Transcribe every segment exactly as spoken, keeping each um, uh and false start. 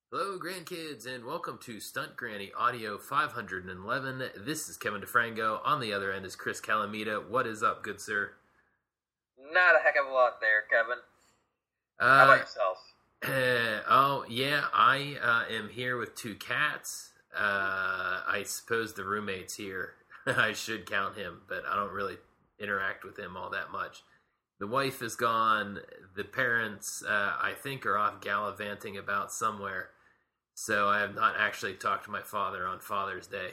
Hello, grandkids, and welcome to Stunt Granny Audio five hundred eleven. This is Kevin DeFranco. On the other end is Chris Calamita. What is up, good sir? Not a heck of a lot there, Kevin. Uh, How about yourself? Uh, oh, yeah, I uh, am here with two cats. Uh, I suppose the roommate's here. I should count him, but I don't really interact with him all that much. The wife is gone. The parents, uh, I think, are off gallivanting about somewhere. So I have not actually talked to my father on Father's Day.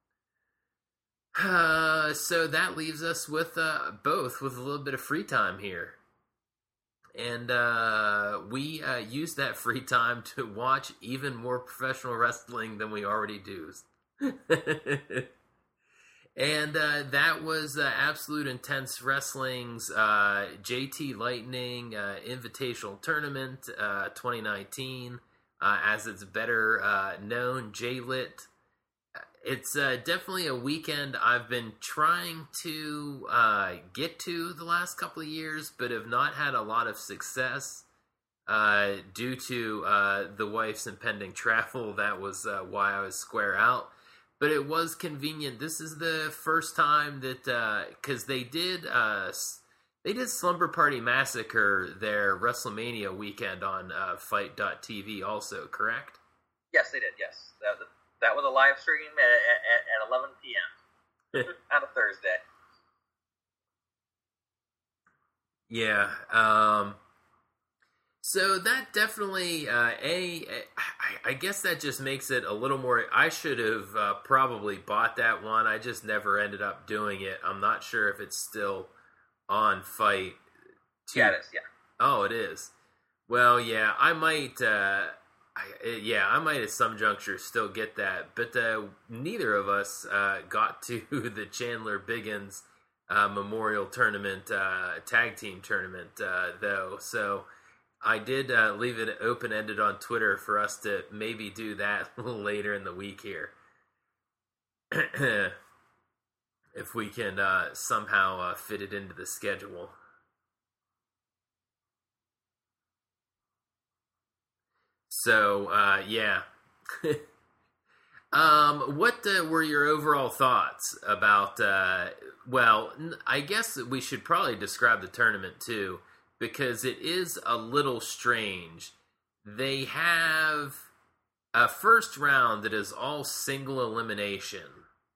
Uh, so that leaves us with uh, both with a little bit of free time here. And uh, we uh, use that free time to watch even more professional wrestling than we already do. And uh, that was uh, Absolute Intense Wrestling's uh, J T Lightning uh, Invitational Tournament uh, twenty nineteen. Uh, as it's better uh, known, J-Lit. It's uh, definitely a weekend I've been trying to uh, get to the last couple of years, but have not had a lot of success uh, due to uh, the wife's impending travel. That was uh, why I was square out. But it was convenient. This is the first time that, because uh, they did... Uh, They did Slumber Party Massacre their WrestleMania weekend on uh, Fight dot T V also, correct? Yes, they did, yes. That, that was a live stream at, at, at eleven p.m. on a Thursday. Yeah. Um, so that definitely, uh, A, I, I guess that just makes it a little more, I should have uh, probably bought that one. I just never ended up doing it. I'm not sure if it's still on Fight. Two. Yeah, it is, yeah. Oh, it is. Well, yeah, I might, uh, I, yeah, I might at some juncture still get that, but uh, neither of us uh, got to the Chandler Biggins uh, Memorial Tournament, uh, tag team tournament, uh, though, so I did uh, leave it open-ended on Twitter for us to maybe do that a little later in the week here. If we can uh, somehow uh, fit it into the schedule. So, uh, yeah. um, what uh, were your overall thoughts about, uh, well, I guess we should probably describe the tournament too, because it is a little strange. They have a first round that is all single elimination,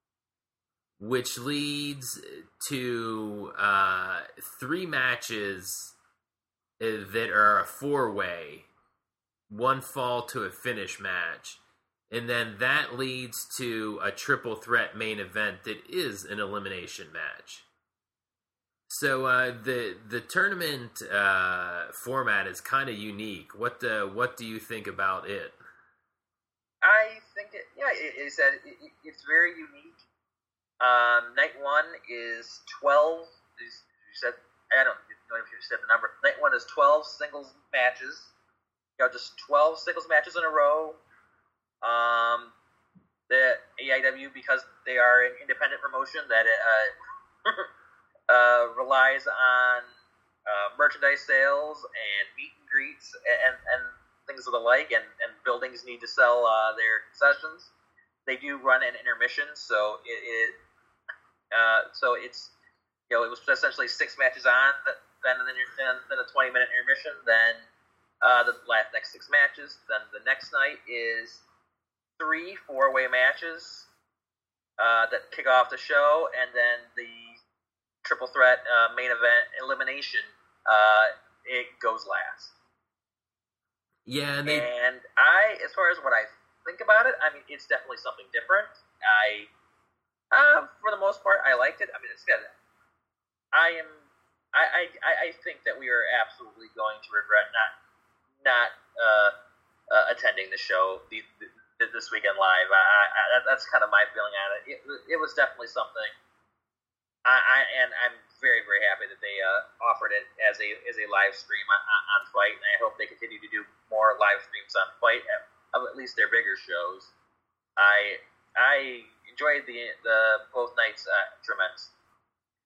which leads to uh, three matches that are a four-way, one fall to a finish match, and then that leads to a triple threat main event that is an elimination match. So uh, the the tournament uh, format is kind of unique. What uh, what do you think about it? I think it, yeah, it, it said it, it, it's very unique. Um, night one is twelve. You said I don't know if you said the number. Night one is twelve singles matches. You know, just twelve singles matches in a row. Um, the A I W, because they are an independent promotion that uh, uh, relies on uh, merchandise sales and meet and greets and, and things of the like, and, and buildings need to sell uh, their concessions. They do run an intermission, so it. it Uh, so it's, you know, it was essentially six matches on, then then, then a twenty-minute intermission, then uh, the last next six matches. Then the next night is three four-way matches uh, that kick off the show, and then the triple threat uh, main event elimination, uh, it goes last. Yeah, and, they... and I, as far as what I think about it, I mean, it's definitely something different. I... Uh, for the most part, I liked it. I mean, it's good. I am. I, I, I think that we are absolutely going to regret not not uh, uh, attending the show the, the, this weekend live. I, I, that's kind of my feeling on it. It, it was definitely something. I, I and I'm very very happy that they uh, offered it as a as a live stream on, on Fight, and I hope they continue to do more live streams on Fight of at least their bigger shows. I I. enjoyed the the both nights uh, tremendous.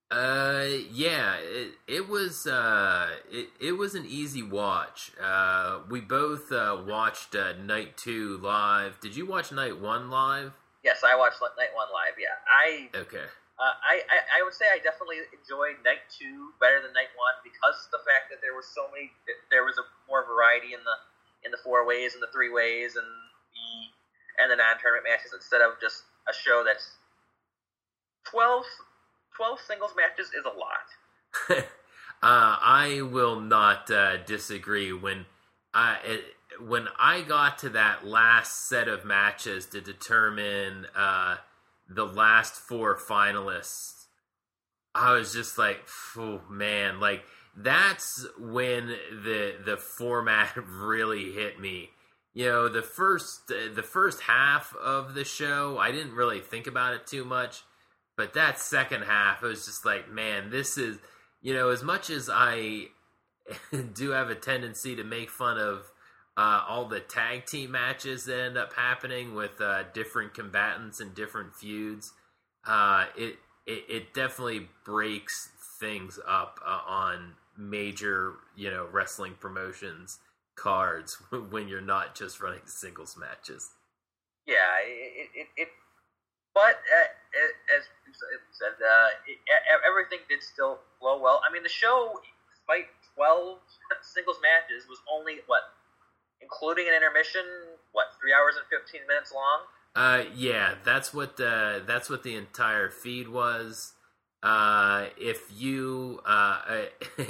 Uh, yeah, it, it was uh, it, it was an easy watch. Uh, we both uh, watched uh, night two live. Did you watch night one live? Yes, I watched night one live. Yeah, I okay. Uh, I, I I would say I definitely enjoyed night two better than night one because of the fact that there was so many. There was a more variety in the in the four ways and the three ways and the and the non-tournament matches instead of just a show that's twelve, twelve singles matches is a lot. uh, I will not uh, disagree. When I it, when I got to that last set of matches to determine uh, the last four finalists, I was just like, oh man, like that's when the the format really hit me. You know, the first the first half of the show, I didn't really think about it too much. But that second half, it was just like, man, this is, you know, as much as I do have a tendency to make fun of uh, all the tag team matches that end up happening with uh, different combatants and different feuds, uh, it, it it definitely breaks things up uh, on major, you know, wrestling promotions cards when you're not just running singles matches. Yeah, it it. it But uh, as you said, uh, it, everything did still flow well. I mean, the show, despite twelve singles matches, was only, what, including an intermission, what, three hours and fifteen minutes long? Uh, yeah, that's what the, that's what the entire feed was. Uh, if you... Uh,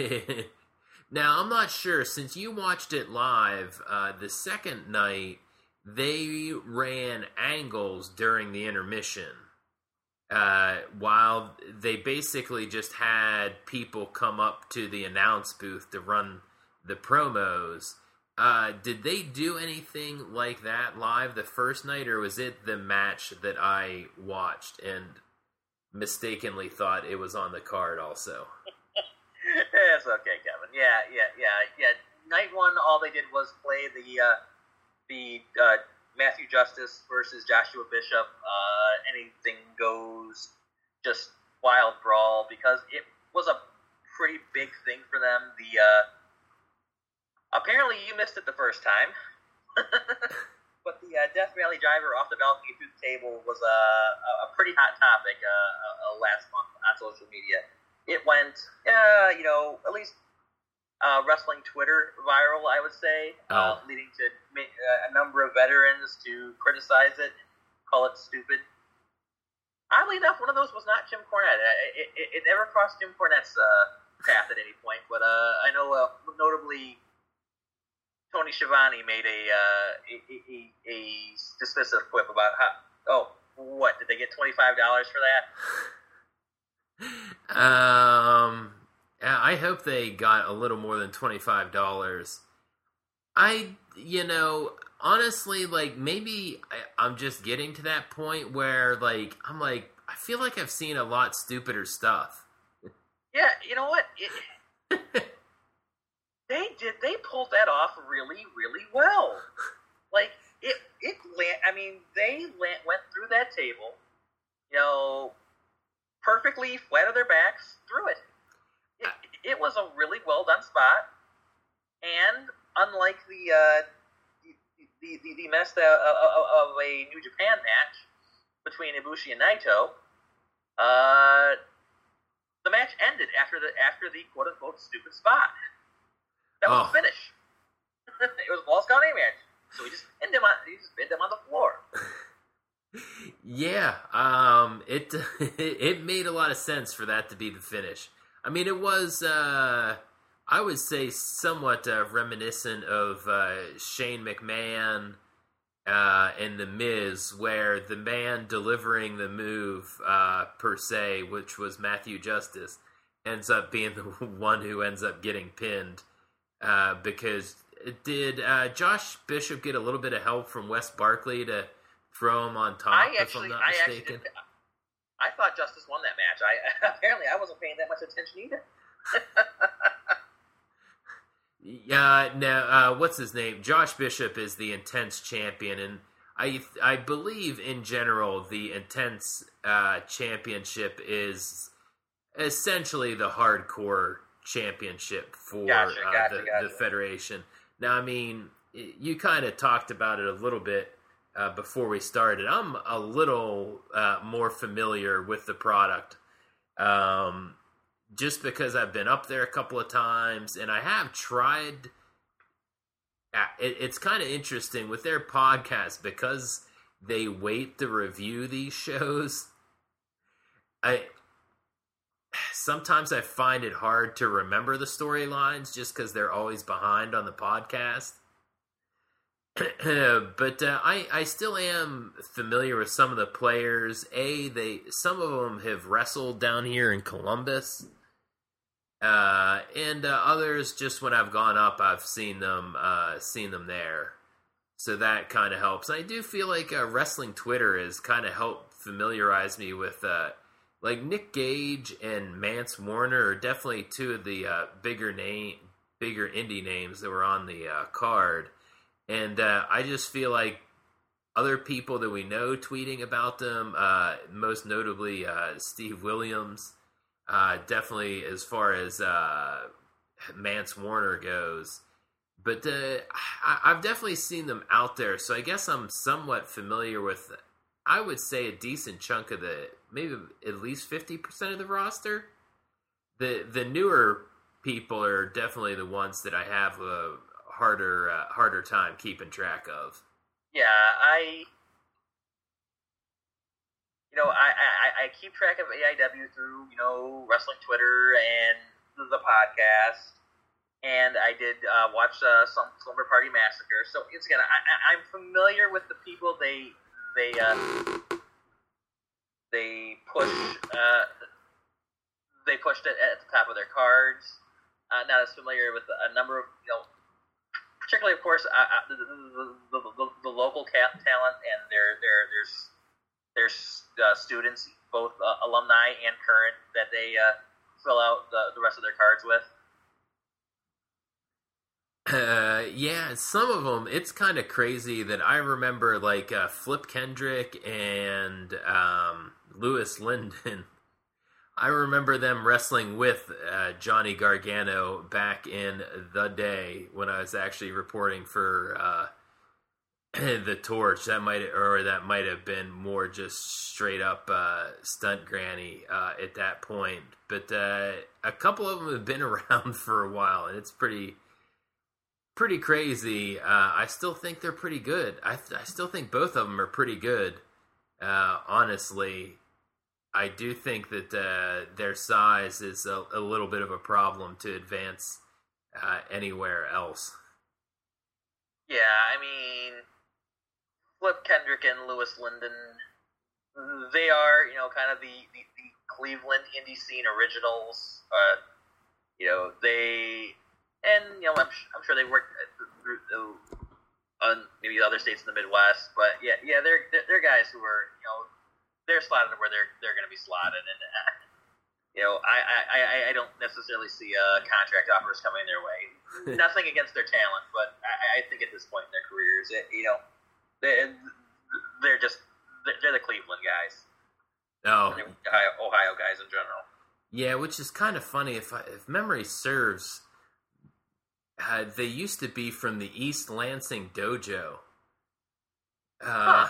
now, I'm not sure, since you watched it live, uh, the second night, they ran angles during the intermission, uh, while they basically just had people come up to the announce booth to run the promos. Uh, did they do anything like that live the first night, or was it the match that I watched and mistakenly thought it was on the card also? It's okay, Kevin. Yeah, yeah, yeah, yeah. Night one, all they did was play the... Uh, the uh, Matthew Justice versus Joshua Bishop, uh, anything goes, just wild brawl, because it was a pretty big thing for them. The uh, apparently you missed it the first time, but the uh, Death Valley Driver off the balcony through the table was a, a pretty hot topic uh, uh, last month on social media. It went, uh, you know, at least Uh, wrestling Twitter viral, I would say, Oh. uh, leading to uh, a number of veterans to criticize it, call it stupid. Oddly enough, one of those was not Jim Cornette. It, it, it never crossed Jim Cornette's uh, path at any point, but uh, I know uh, notably Tony Schiavone made a, uh, a, a, a dismissive quip about how, oh, what, did they get twenty-five dollars for that? Um... I hope they got a little more than twenty-five dollars. I, you know, honestly, like, maybe I, I'm just getting to that point where, like, I'm like, I feel like I've seen a lot stupider stuff. Yeah, you know what? It, they did, they pulled that off really, really well. Like, it, it, I mean, they went through that table, you know, perfectly flat on their backs, through it. It, it was a really well done spot, and unlike the uh, the, the the mess of, of a New Japan match between Ibushi and Naito, uh, the match ended after the after the quote unquote stupid spot. That was oh. the finish. It was a Balls Count Anywhere match, so we just ended him on he just pinned him on the floor. Yeah, um, it it made a lot of sense for that to be the finish. I mean, it was, uh, I would say, somewhat uh, reminiscent of uh, Shane McMahon uh, and The Miz, where the man delivering the move, uh, per se, which was Matthew Justice, ends up being the one who ends up getting pinned. Uh, because did uh, Josh Bishop get a little bit of help from Wes Barkley to throw him on top, I if actually, I'm not I mistaken? Actually, I thought Justice won that match. I apparently I wasn't paying that much attention either. Yeah, no. Uh, what's his name? Josh Bishop is the Intense champion, and I I believe in general the Intense uh, championship is essentially the hardcore championship for Gotcha, uh, gotcha, the, gotcha. the Federation. Now, I mean, you kind of talked about it a little bit uh, before we started. I'm a little uh, more familiar with the product um, just because I've been up there a couple of times, and I have tried. It, it's kind of interesting with their podcast because they wait to review these shows. I sometimes I find it hard to remember the storylines just because they're always behind on the podcast. But uh, I I still am familiar with some of the players. A they some of them have wrestled down here in Columbus, uh, and uh, others just when I've gone up, I've seen them uh, seen them there. So that kind of helps. I do feel like uh, wrestling Twitter has kind of helped familiarize me with. Uh, Like Nick Gage and Mance Warner are definitely two of the uh, bigger name, bigger indie names that were on the uh, card, and uh, I just feel like other people that we know tweeting about them, uh, most notably uh, Steve Williams, uh, definitely as far as uh, Mance Warner goes. But uh, I, I've definitely seen them out there, so I guess I'm somewhat familiar with. I would say a decent chunk of the, maybe at least fifty percent of the roster. The the newer people are definitely the ones that I have a harder uh, harder time keeping track of. Yeah, I, you know, I, I, I keep track of A I W through, you know, wrestling Twitter and the podcast, and I did uh, watch uh, some Slumber Party Massacre. So it's again, I, I, I'm familiar with the people they. They uh, they push uh, they pushed it at the top of their cards. Uh, not as familiar with a number of you know, particularly of course uh, uh, the, the, the, the, the local talent and their their their their uh, students, both uh, alumni and current, that they uh, fill out the, the rest of their cards with. Uh, yeah, some of them, it's kind of crazy that I remember, like, uh, Flip Kendrick and um, Lewis Linden. I remember them wrestling with uh, Johnny Gargano back in the day when I was actually reporting for uh, the Torch. That might, or that might have been more just straight up uh, stunt granny uh, at that point. But uh, a couple of them have been around for a while, and it's pretty... Pretty crazy. Uh, I still think they're pretty good. I, th- I still think both of them are pretty good. Uh, honestly, I do think that uh, their size is a, a little bit of a problem to advance uh, anywhere else. Yeah, I mean, Flip Kendrick and Lewis Linden, they are, you know, kind of the, the, the Cleveland indie scene originals. Uh, you know, they... And, you know, I'm, I'm sure they worked through, through on maybe other states in the Midwest, but yeah, yeah, they're they're guys who are, you know, they're slotted where they're they're going to be slotted, and uh, you know, I, I, I don't necessarily see uh, contract offers coming their way. Nothing against their talent, but I, I think at this point in their careers, it, you know, they they're just they're the Cleveland guys. No, they're Ohio, Ohio guys in general. Yeah, which is kind of funny if I, if memory serves. Uh, they used to be from the East Lansing Dojo. Uh, huh.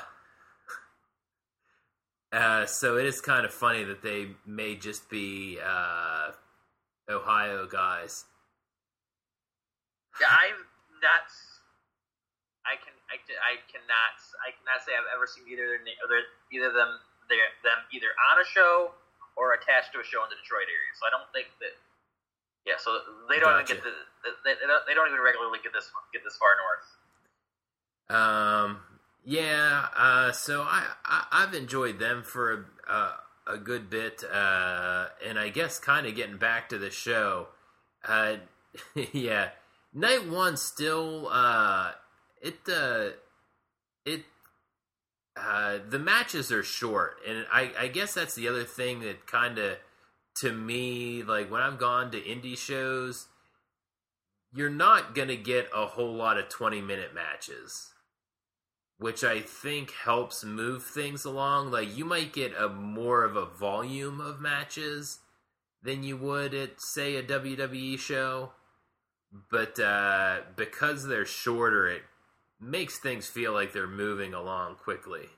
uh, so it is kind of funny that they may just be uh, Ohio guys. Yeah, I'm not. I can. I, I cannot. I cannot say I've ever seen either of their, either of them. They're, them either on a show or attached to a show in the Detroit area. So I don't think that. Yeah, so they don't gotcha. even get the they, they don't they don't even regularly get this get this far north. Um. Yeah. Uh. So I, I I've enjoyed them for a a, a good bit. Uh. And I guess kind of getting back to the show. Uh. Yeah. Night one still. Uh. It. Uh. It. Uh. The matches are short, and I I guess that's the other thing that kind of. To me, like when I've gone to indie shows, you're not going to get a whole lot of twenty-minute matches, which I think helps move things along. Like you might get a more of a volume of matches than you would at, say, a W W E show. But uh, because they're shorter, it makes things feel like they're moving along quickly.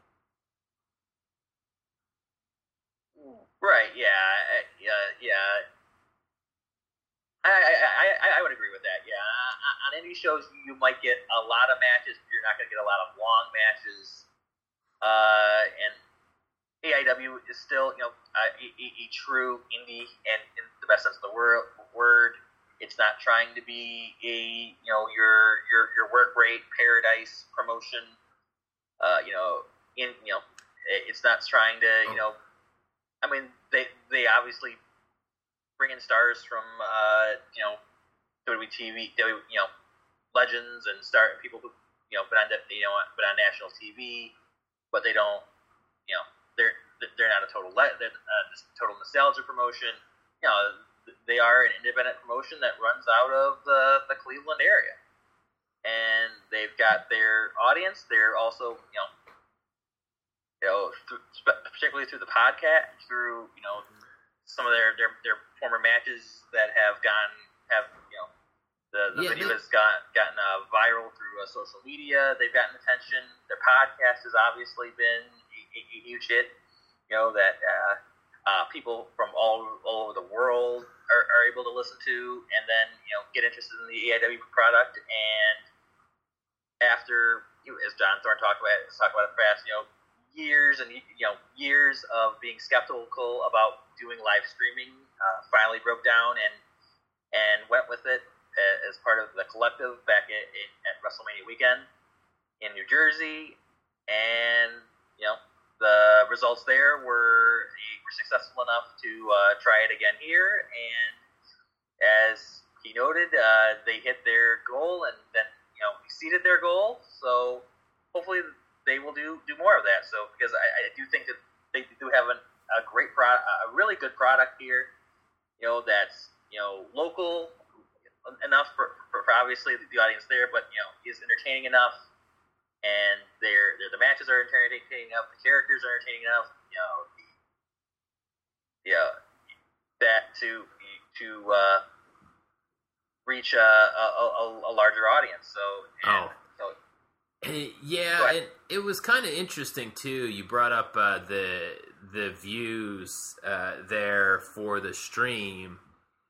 Right, yeah, yeah, yeah. I, I, I, I would agree with that, yeah. On indie shows, you might get a lot of matches, but you're not going to get a lot of long matches. Uh, and A I W is still, you know, a, a, a true indie, and in the best sense of the word, word. It's not trying to be a, you know, your your your work rate paradise promotion. Uh, you know, in you know, it's not trying to, you know, I mean, they they obviously bring in stars from, uh, you know, W W E T V, you know, legends and star people who, you know, been on, you know, been on national T V, but they don't, you know, they're they're not a total they're a total nostalgia promotion. You know, they are an independent promotion that runs out of the, the Cleveland area, and they've got their audience. They're also, you know, you know, through, particularly through the podcast, through, you know, some of their, their, their former matches that have gone, have, you know, the, the yeah, video they, has got, gotten uh, viral through uh, social media. They've gotten attention. Their podcast has obviously been a, a, a huge hit, you know, that uh, uh, people from all, all over the world are, are able to listen to, and then, you know, get interested in the A I W product. And after, as John Thorne talked about, talked about it fast, you know, years and, you know, years of being skeptical about doing live streaming, uh, finally broke down and and went with it as part of the collective back at, at WrestleMania weekend in New Jersey, and, you know, the results there were were successful enough to uh, try it again here, and as he noted, uh, they hit their goal and then, you know, exceeded their goal. So hopefully they will do, do more of that. So because I, I do think that they do have an, a great product, a really good product here, you know, that's, you know, local enough for, for, for obviously the audience there, but, you know, is entertaining enough. And they're, they're, the matches are entertaining enough, the characters are entertaining enough, you know, the, yeah, that to to uh, reach a, a, a larger audience. So, and, oh, so, yeah, and it was kind of interesting too. You brought up uh, the the views uh, there for the stream.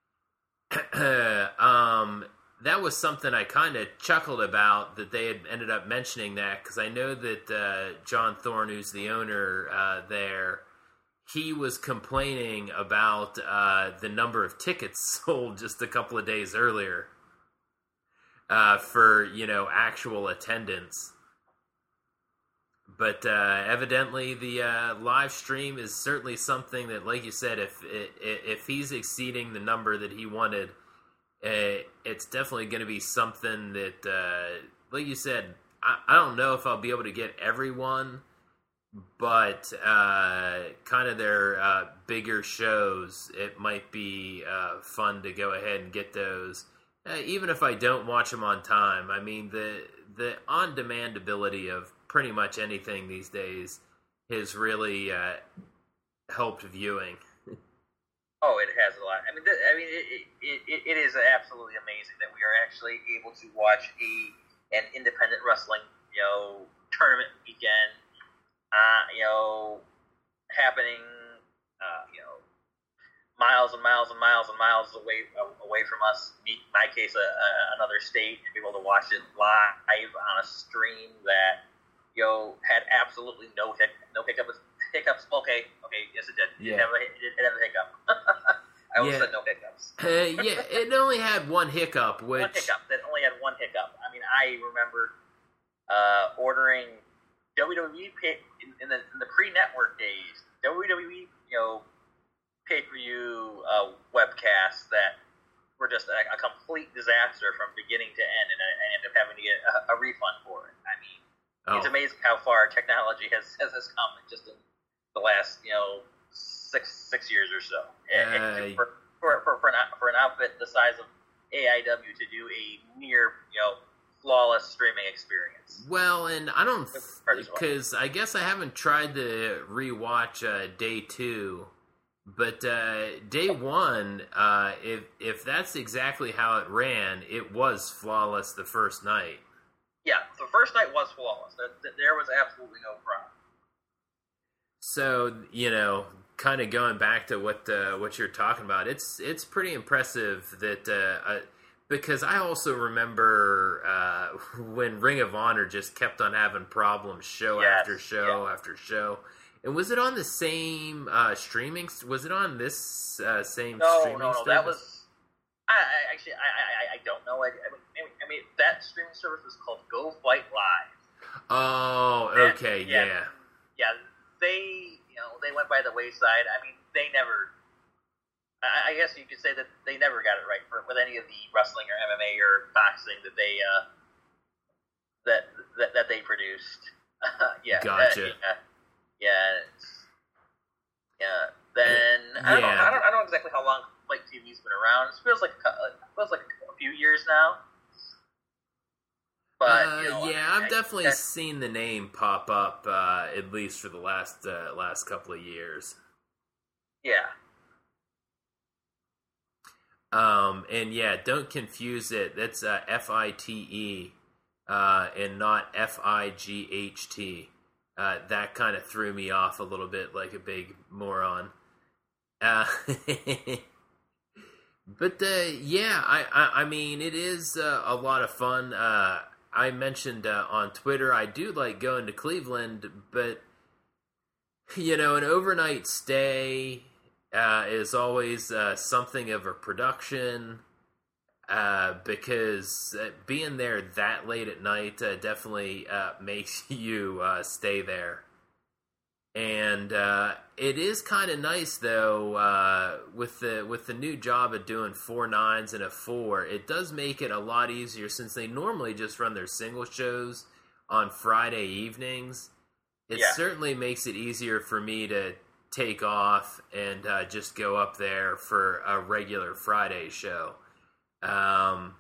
um. That was something I kind of chuckled about, that they had ended up mentioning that, because I know that uh, John Thorne, who's the owner uh, there, he was complaining about uh, the number of tickets sold just a couple of days earlier uh, for, you know, actual attendance. But uh, evidently the uh, live stream is certainly something that, like you said, if if he's exceeding the number that he wanted, Uh, it's definitely going to be something that, uh, like you said, I, I don't know if I'll be able to get everyone, but uh, kind of their uh, bigger shows, it might be uh, fun to go ahead and get those, uh, even if I don't watch them on time. I mean, the the on-demand ability of pretty much anything these days has really uh, helped viewing. Oh, it has a lot. I mean, th- I mean, it, it, it, it is absolutely amazing that we are actually able to watch a an independent wrestling, you know, tournament weekend, uh, you know, happening, uh, you know, miles and miles and miles and miles away away from us. In my case, a, a, another state, and be able to watch it live on a stream that, you know, had absolutely no hic no hiccups. Hiccups. Okay, okay, yes, it did. Yeah. It had a, it had a hiccup. I almost yeah. said no hiccups. uh, yeah, it only had one hiccup, which... One hiccup. That only had one hiccup. I mean, I remember uh, ordering W W E pay, in, in, the, in the pre-network days, W W E, you know, pay-per-view uh, webcasts that were just a, a complete disaster from beginning to end, and I, I ended up having to get a, a refund for it. I mean, oh. It's amazing how far technology has, has, has come just in the last, you know, six six years or so. Uh, for, for, for, for, an, for an outfit the size of A I W to do a near, you know, flawless streaming experience. Well, and I don't, because I guess I haven't tried to rewatch uh, Day two, But uh, day one, uh, if if that's exactly how it ran, it was flawless the first night. Yeah, the first night was flawless. There, there was absolutely no problem. So, you know, kind of going back to what uh, what you're talking about, it's it's pretty impressive that uh, uh, because I also remember uh, when Ring of Honor just kept on having problems, show yes, after show yeah. after show. And was it on the same uh, streaming? Was it on this uh, same no, streaming? No, no, service? That was. I, I actually, I, I, I don't know. I, I, mean, I mean, that streaming service was called Go Fight Live. Oh, okay, and, yeah, yeah, yeah. They, you know, they went by the wayside. I mean, they never. I, I guess you could say that they never got it right for, with any of the wrestling or M M A or boxing that they uh, that, that that they produced. yeah, gotcha. Uh, yeah, yeah, yeah. Then I don't yeah. know. I don't. I don't know exactly how long Fight T V's been around. It feels like it feels like a few years now. But uh, you know, yeah, I, I've definitely I, seen the name pop up uh, at least for the last uh, last couple of years. Yeah. Um, and yeah, don't confuse it. That's uh, F I T E uh, and not F I G H T. Uh, that kind of threw me off a little bit, like a big moron. Uh, but uh, yeah, I, I, I mean, it is uh, a lot of fun. Uh, I mentioned uh, on Twitter, I do like going to Cleveland, but you know, an overnight stay uh, is always uh, something of a production. Uh, because uh, being there that late at night uh, definitely uh, makes you uh, stay there. And uh, it is kind of nice, though, uh, with the with the new job of doing four nines and a four, it does make it a lot easier since they normally just run their single shows on Friday evenings. It yeah. certainly makes it easier for me to take off and uh, just go up there for a regular Friday show. Um,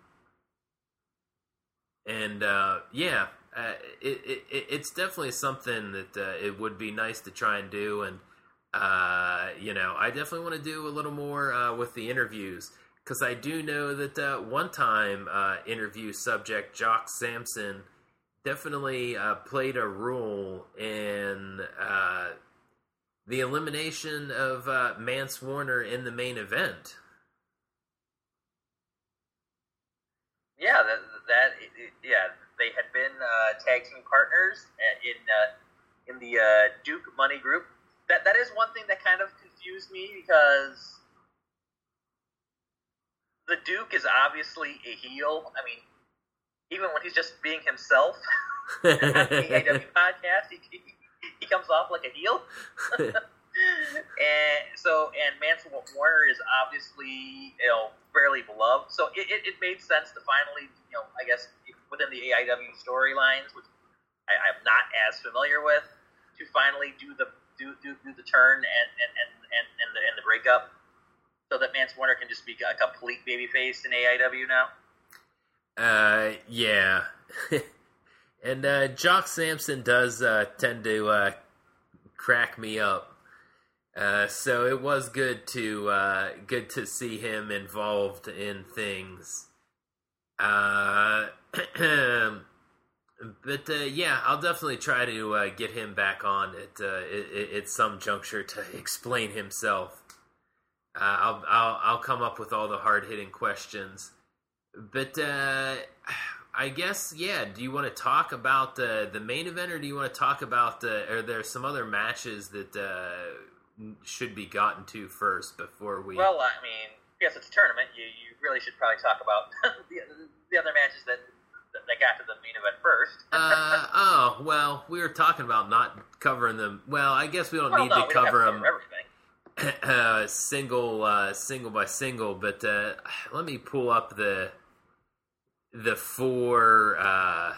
and, uh, yeah, uh, it, it, it's definitely something that, uh, it would be nice to try and do. And, uh, you know, I definitely want to do a little more, uh, with the interviews, cause I do know that, uh, one time, uh, interview subject Jock Sampson definitely, uh, played a role in, uh, the elimination of, uh, Mance Warner in the main event. Yeah, that, that it, it, yeah, they had been uh, tag team partners in uh, in the uh, Duke Money Group. That that is one thing that kind of confused me because the Duke is obviously a heel. I mean, even when he's just being himself on the A E W podcast, he, he he comes off like a heel. And so, and Mance Warner is obviously, you know, fairly beloved. So it, it, it made sense to finally, you know, I guess within the A I W storylines, which I, I'm not as familiar with, to finally do the do do, do the turn and and, and, and, and the and the breakup, so that Mance Warner can just be a complete babyface in A I W now. Uh, yeah. And uh, Jock Sampson does uh, tend to uh, crack me up. Uh, so it was good to uh, good to see him involved in things. Uh, but uh, yeah, I'll definitely try to uh, get him back on at uh, at, at some juncture to explain himself. Uh, I'll, I'll I'll come up with all the hard hitting questions. But uh, I guess yeah. Do you want to talk about uh, the main event, or do you want to talk about? Uh, are there some other matches that? Uh, should be gotten to first before we... Well, I mean, yes, it's a tournament. You you really should probably talk about the, the other matches that, that got to the main event first. uh, oh, well, we were talking about not covering them. Well, I guess we don't well, need no, to we cover don't have to them cover everything. uh, single, uh, single by single, but uh, let me pull up the the four... Uh,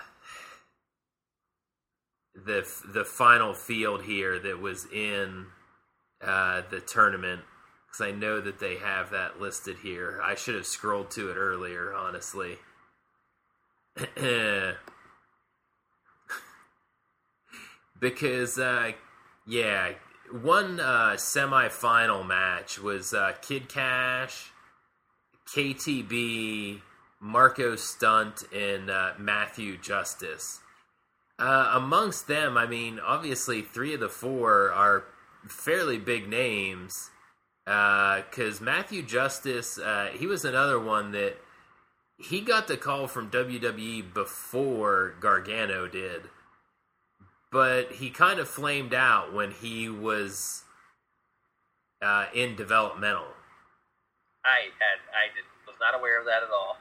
the the final field here that was in... Uh, the tournament, because I know that they have that listed here. I should have scrolled to it earlier, honestly. Because, uh, yeah, one uh, semifinal match was uh, Kid Cash, K T B, Marco Stunt, and uh, Matthew Justice. Uh, amongst them, I mean, obviously three of the four are fairly big names. Because uh, Matthew Justice, uh, he was another one that he got the call from W W E before Gargano did. But he kind of flamed out when he was uh, in developmental. I had I did was not aware of that at all.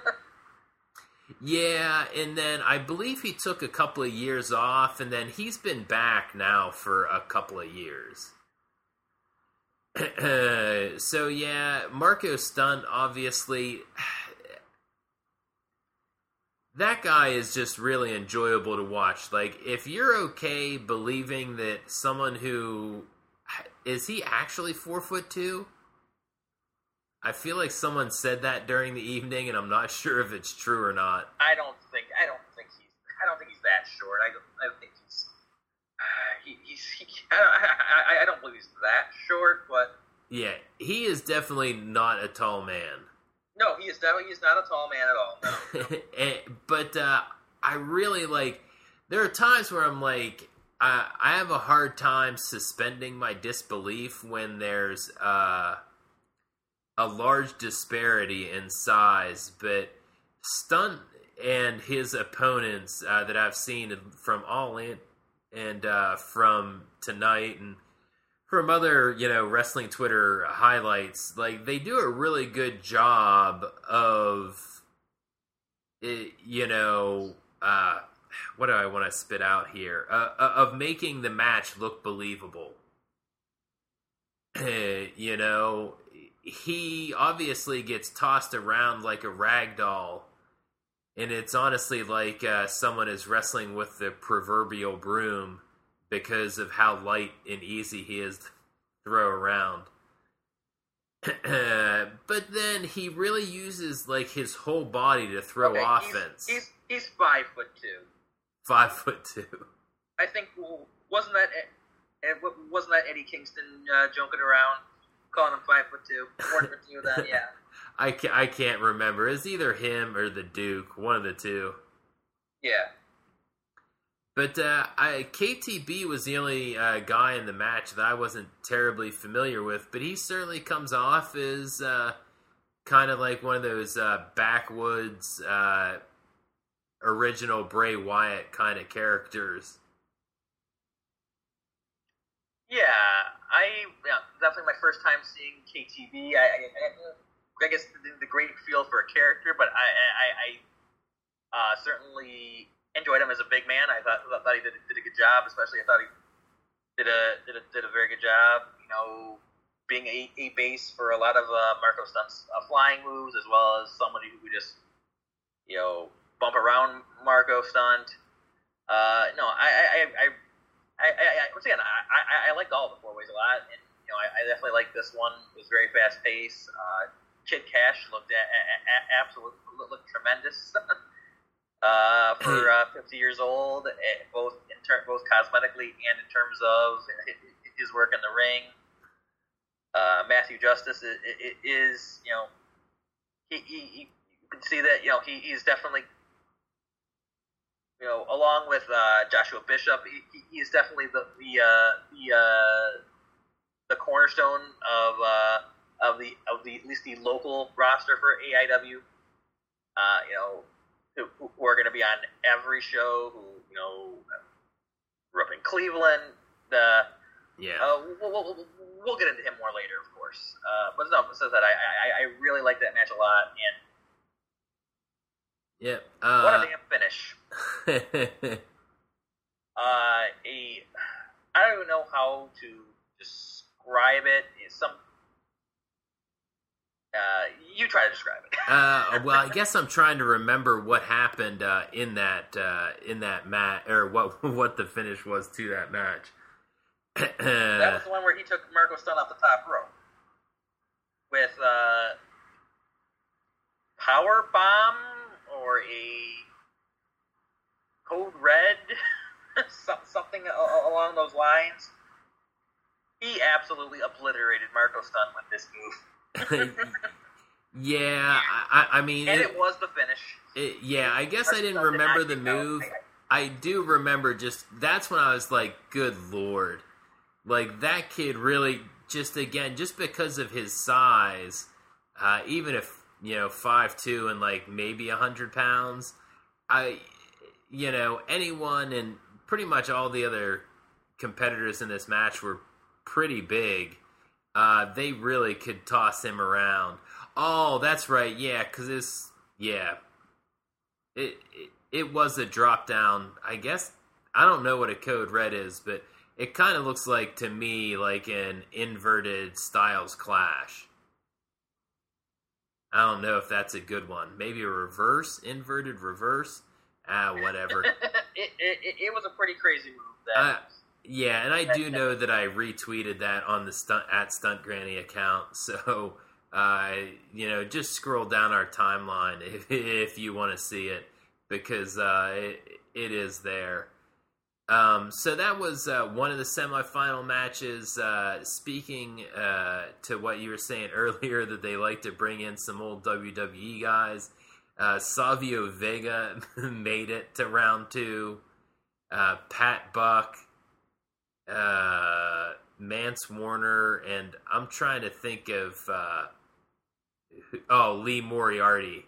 Yeah, and then I believe he took a couple of years off, and then he's been back now for a couple of years. So yeah, Marco Stunt, obviously, that guy is just really enjoyable to watch. Like, if you're okay believing that someone who is he actually four foot two? I feel like someone said that during the evening, and I'm not sure if it's true or not. I don't think I don't think he's I don't think he's that short. I don't, I don't think he's uh, he, he's he, I, don't, I, I don't believe he's that short, but yeah, he is definitely not a tall man. No, he is definitely he's not a tall man at all. No, no. and, but uh, I really like. There are times where I'm like, I, I have a hard time suspending my disbelief when there's uh, a large disparity in size. But Stunt and his opponents uh, that I've seen from All In and uh, from tonight and from other, you know, wrestling Twitter highlights, like, they do a really good job of, you know, uh, what do I want to spit out here? Uh, of making the match look believable. You know, he obviously gets tossed around like a rag doll, and it's honestly like uh, someone is wrestling with the proverbial broom, because of how light and easy he is to throw around. But then he really uses like his whole body to throw okay, offense. He's, he's he's five foot two. Five foot two. I think wasn't that wasn't that Eddie Kingston uh, joking around, calling him five foot two, four foot two? Then yeah. I can't, I can't remember. It's either him or the Duke, one of the two. Yeah. But uh, I, K T B was the only uh, guy in the match that I wasn't terribly familiar with, but he certainly comes off as uh, kind of like one of those uh, backwoods, uh, original Bray Wyatt kind of characters. Yeah, I yeah, definitely my first time seeing K T B. I, I, I guess the, the great feel for a character, but I, I, I uh, certainly enjoyed him as a big man. I thought thought he did, did a good job. Especially, I thought he did a did a, did a very good job. You know, being a, a base for a lot of uh, Marco Stunt's uh, flying moves, as well as somebody who could just you know bump around Marco Stunt. Uh, no, I I, I, I, I, I once again I, I, I liked all the four ways a lot, and you know I, I definitely liked this one. It was very fast paced. Uh, Kid Cash looked at, at, at absolutely looked tremendous. Uh, for uh, fifty years old, both in ter- both cosmetically and in terms of his work in the ring. Uh, Matthew Justice is, is, you know, he, he, he you can see that you know he, he's definitely, you know, along with uh, Joshua Bishop, he, he is definitely the the uh, the uh, the cornerstone of uh, of the of the at least the local roster for A I W. Uh, you know. Who, who are going to be on every show, who, you know, grew up in Cleveland. The, yeah. Uh, we'll, we'll, we'll get into him more later, of course. Uh, but no, besides that, I, I, I really like that match a lot. And yeah. Uh, what a damn finish. uh, a, I don't even know how to describe it. It's some Uh, you try to describe it. uh, well, I guess I'm trying to remember what happened uh, in that uh, in that match, or what what the finish was to that match. That was the one where he took Marco Stunt off the top rope with uh, power bomb or a code red, something along those lines. he absolutely obliterated Marco Stunt with this move. Yeah, I, I mean, and it, it was the finish. It, yeah, I guess I didn't remember the move. I do remember just that's when I was like, "Good Lord!" Like that kid really just again just because of his size, uh, even if you know five two and like maybe a hundred pounds, I you know anyone and pretty much all the other competitors in this match were pretty big. Uh, they really could toss him around. Oh, that's right. Yeah, because it's yeah, it, it it was a drop down. I guess I don't know what a code red is, but it kind of looks like to me like an inverted Styles Clash. I don't know if that's a good one. Maybe a reverse inverted reverse. Ah, whatever. it, it it was a pretty crazy move. That. Uh, yeah, and I do know that I retweeted that on the stunt at Stunt Granny account. So. Uh, you know, just scroll down our timeline if, if you want to see it, because uh, it, it is there. Um, so that was uh, one of the semifinal matches. Uh, speaking uh, to what you were saying earlier, that they like to bring in some old W W E guys. Uh, Savio Vega made it to round two. Uh, Pat Buck, uh, Mance Warner, and I'm trying to think of... Uh, Oh, Lee Moriarty,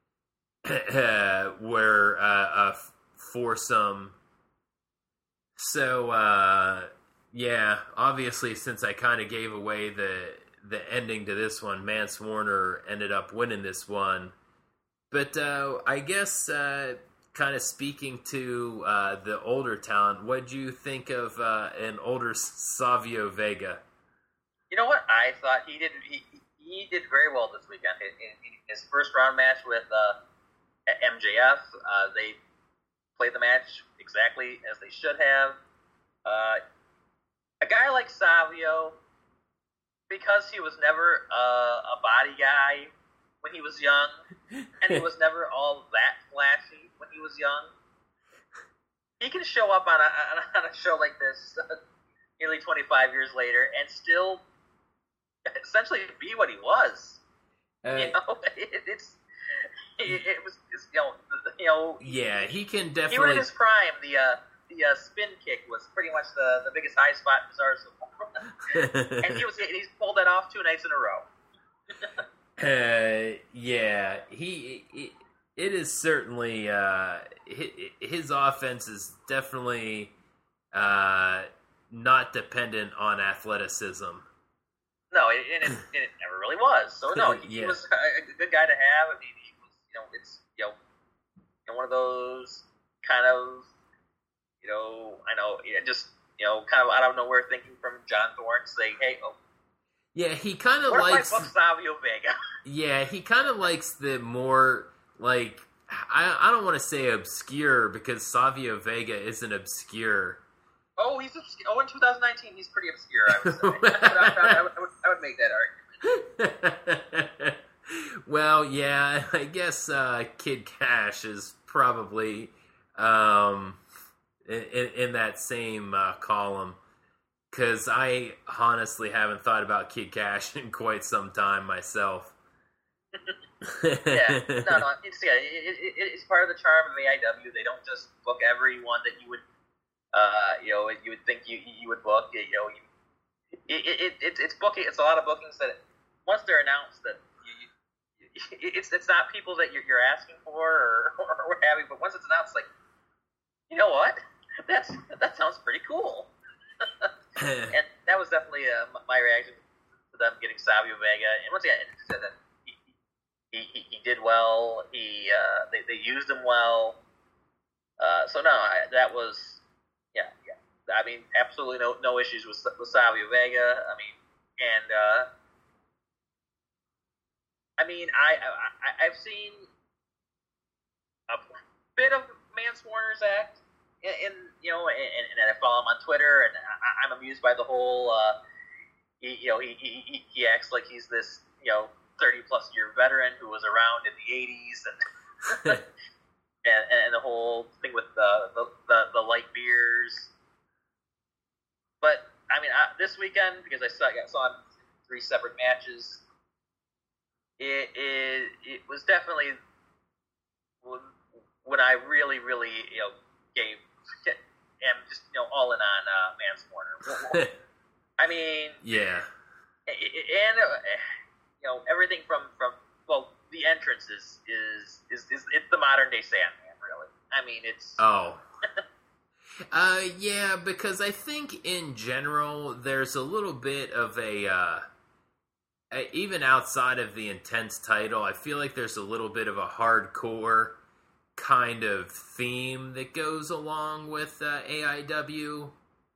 were uh, a foursome. So, uh, yeah, obviously, since I kind of gave away the the ending to this one, Mance Warner ended up winning this one. But uh, I guess, uh, kind of speaking to uh, the older talent, what'd you think of uh, an older Savio Vega? You know what? I thought he did. He, He did very well this weekend. In, in, in his first round match with uh, M J F, uh, they played the match exactly as they should have. Uh, a guy like Savio, because he was never uh, a body guy when he was young, and he was never all that flashy when he was young, he can show up on a, on a show like this uh, nearly twenty-five years later and still essentially be what he was. Uh, you know, it, it's it, it was just, you know you know. Yeah, he can definitely. He was in his prime. The uh, the uh, spin kick was pretty much the, the biggest high spot in Bizarre, and he was he's pulled that off two nights in a row. uh, yeah, he, he it is certainly uh, his offense is definitely uh, not dependent on athleticism. No, it, it, it never really was. So no, he, yeah. he was a good guy to have. I mean, he was, you know, it's you know, you know, one of those kind of, you know, I know, yeah, just you know, kind of out of nowhere thinking from John Thorne saying, "Hey, oh, yeah, he kind of what likes if I book Savio Vega." Yeah, he kind of likes the more like I I don't want to say obscure because Savio Vega isn't obscure. Oh, he's obscure. Oh, in twenty nineteen, he's pretty obscure, I would say. I, I, I, would, I would make that argument. Well, yeah, I guess uh, Kid Cash is probably um, in, in that same uh, column, because I honestly haven't thought about Kid Cash in quite some time myself. yeah, no, no, it's, yeah, it, it, it's part of the charm of A I W. They don't just book everyone that you would Uh, you know, you would think you you would book. You know, you, it, it, it it's booking. It's a lot of bookings that once they're announced that you, you, it's it's not people that you're, you're asking for or, or what have you. But once it's announced, like, you know what, that's that sounds pretty cool. And that was definitely uh, my reaction to them getting Savio Vega. And once again, said that he, he, he he did well. He uh, they they used him well. Uh, so no, I, that was. Yeah, yeah. I mean, absolutely no no issues with with Savio Vega. I mean, and uh, I mean, I, I I've seen a bit of Mance Warner's act, in, in you know, and, and I follow him on Twitter, and I, I'm amused by the whole. Uh, he, you know, he, he he acts like he's this you know thirty plus year veteran who was around in the eighties and. And, and the whole thing with the, the, the, the light beers. But, I mean, I, not this weekend because I saw, I saw three separate matches. It, it it was definitely when I really, really, you know, gave am just you know all in on uh, Mance Warner. I mean, yeah, and uh, you know everything from from well, the entrance is is is, is it's the modern day Sandman, really. I mean, it's oh. Uh, yeah, because I think in general there's a little bit of a, uh, a, even outside of the intense title, I feel like there's a little bit of a hardcore kind of theme that goes along with uh, A I W.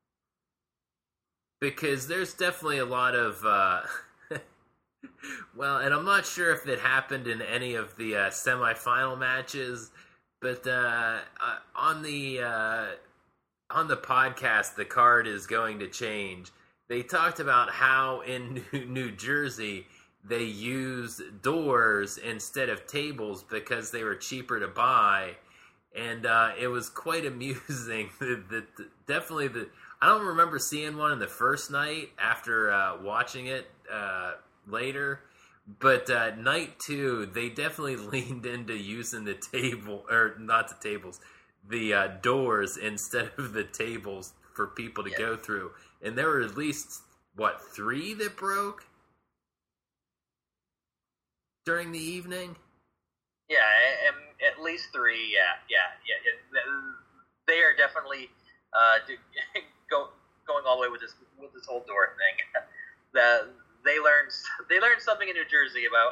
Because there's definitely a lot of, uh, well, and I'm not sure if it happened in any of the uh, semifinal matches, but uh, uh, on the... Uh, On the podcast, The Card is Going to Change, they talked about how in New Jersey they used doors instead of tables because they were cheaper to buy. And uh, it was quite amusing. that Definitely, the I don't remember seeing one in the first night after uh, watching it uh, later. But uh, night two, they definitely leaned into using the table, or not the tables, the uh, doors instead of the tables for people to yeah. go through. And there were at least, what, three that broke during the evening? Yeah, at least three, yeah, yeah, yeah. They are definitely uh, go, going all the way with this with this whole door thing. the, they learned they learned something in New Jersey about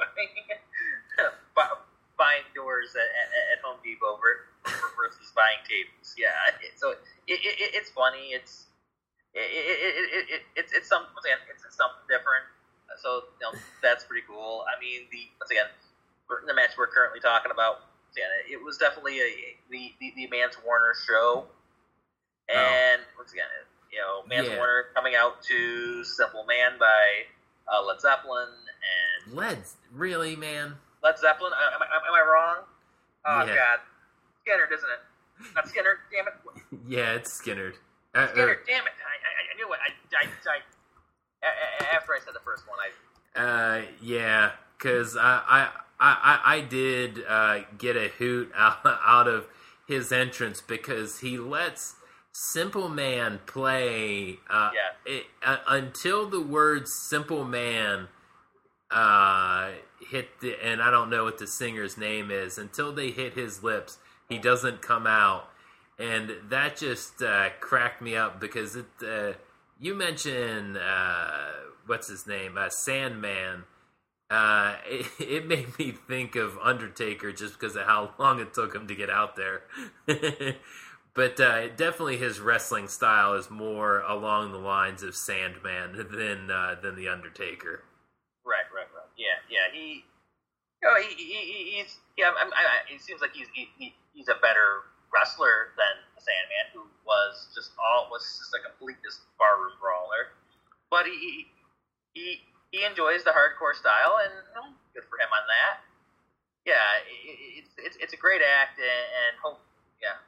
buying doors at, at, at Home Depot versus buying tables. Yeah, so it, it, it's funny. It's it, it, it, it, it's it's something it's, it's something different. So you know that's pretty cool. I mean, the once again, the match we're currently talking about, it was definitely a the the, the Mance Warner show, and oh. once again, you know, Mance yeah. Warner coming out to "Simple Man" by uh, Led Zeppelin and Led really man. Led Zeppelin? Am I, am I wrong? Oh, yeah. God. Skynyrd, isn't it? Not Skynyrd, damn it. Yeah, it's Skynyrd. Uh, Skynyrd, uh, damn it. I, I, I knew it. I, I, I, after I said the first one, I... Uh, yeah, because I, I, I, I did uh, get a hoot out, out of his entrance because he lets Simple Man play uh, yeah. it, uh, until the words Simple Man... Uh, hit the, and I don't know what the singer's name is, until they hit his lips, he doesn't come out, and that just uh, cracked me up because it. Uh, you mentioned uh, what's his name, uh, Sandman. Uh, it, it made me think of Undertaker just because of how long it took him to get out there. But uh, definitely his wrestling style is more along the lines of Sandman than uh, than the Undertaker. Right, right, right. Yeah, yeah. He, you know, he, he he's yeah. I, I, it seems like he's he, he's a better wrestler than the Sandman, who was just all was just a complete just barroom brawler. But he he he enjoys the hardcore style, and you know, good for him on that. Yeah, it, it's it's it's a great act, and, and hope yeah.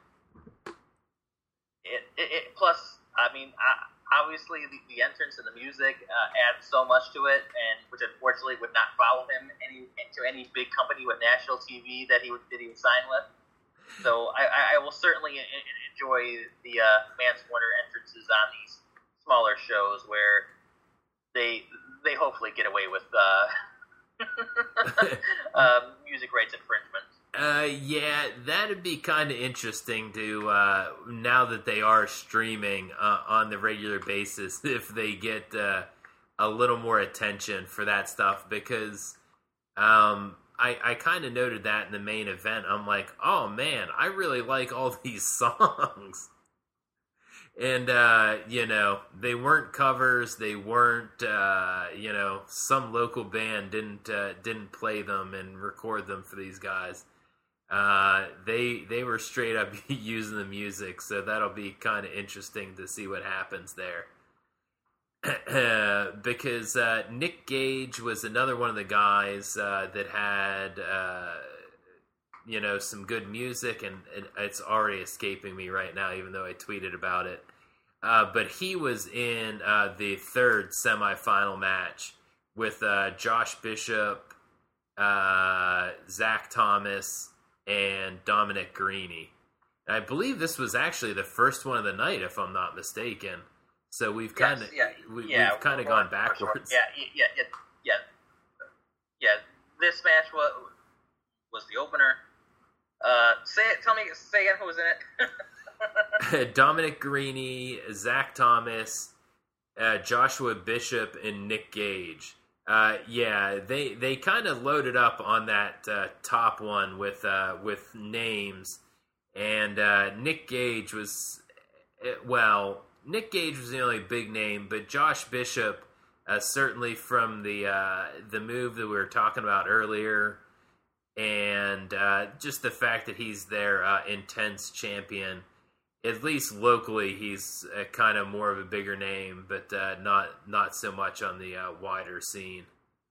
It, it, it plus, I mean. I, Obviously, the, the entrance and the music uh, adds so much to it, and which unfortunately would not follow him any to any big company with national T V that he would that he would sign with. So I, I will certainly enjoy the uh, Mance Warner entrances on these smaller shows where they they hopefully get away with uh, uh, music rights infringement. Uh, yeah, that'd be kind of interesting to, uh, now that they are streaming uh, on the regular basis, if they get uh, a little more attention for that stuff, because um, I, I kind of noted that in the main event. I'm like, oh man, I really like all these songs. And, uh, you know, they weren't covers, they weren't, uh, you know, some local band didn't uh, didn't play them and record them for these guys. Uh, they they were straight up using the music, so that'll be kind of interesting to see what happens there. Because uh, Nick Gage was another one of the guys uh, that had, uh, you know, some good music, and, and it's already escaping me right now, even though I tweeted about it. Uh, but he was in uh, the third semifinal match with uh, Josh Bishop, uh, Zach Thomas, and Dominic Garrini. And I believe this was actually the first one of the night, if I'm not mistaken. So we've kind of yes, yeah, we, yeah, we've kind of gone backwards. Yeah, yeah, yeah, yeah, yeah. This match was was the opener. Uh, say it. Tell me. Say again who was in it. Dominic Garrini, Zach Thomas, uh, Joshua Bishop, and Nick Gage. Uh, yeah, they they kind of loaded up on that uh, top one with uh, with names, and uh, Nick Gage was well. Nick Gage was the only big name, but Josh Bishop, uh, certainly from the uh, the move that we were talking about earlier, and uh, just the fact that he's their uh, intense champion. At least locally, he's uh, kind of more of a bigger name, but uh, not not so much on the uh, wider scene.